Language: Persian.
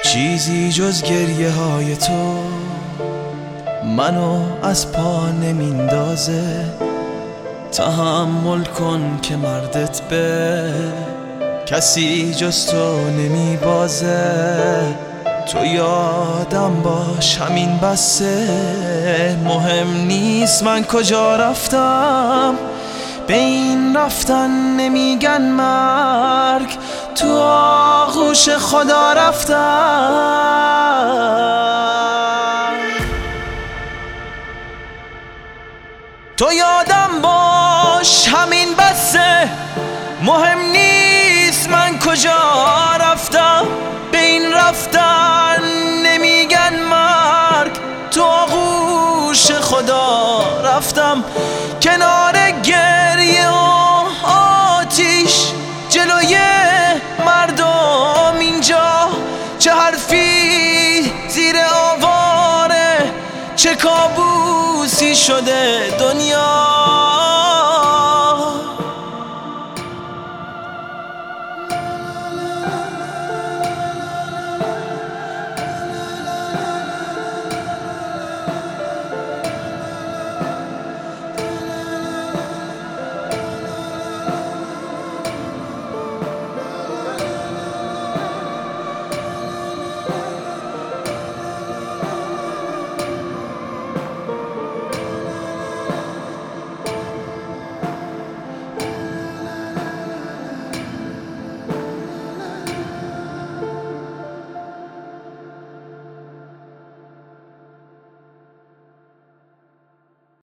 چیزی جز گریه های تو منو از پا نمیندازه. تحمل کن که مردت به کسی جز تو نمیبازه. تو یادم باش همین بسه، مهم نیست من کجا رفتم، به این رفتن نمیگن مرگ، تو آغوش خدا رفتم. تو یادم باش همین بسه، مهم نیست من کجا رفتم، به این رفتن نمیگن مرگ، تو آغوش خدا رفتم. کنار گریه و آتیش جلوی مردم اینجا، چه حرفی زیر آواره، چه کابوسی شده دنیا.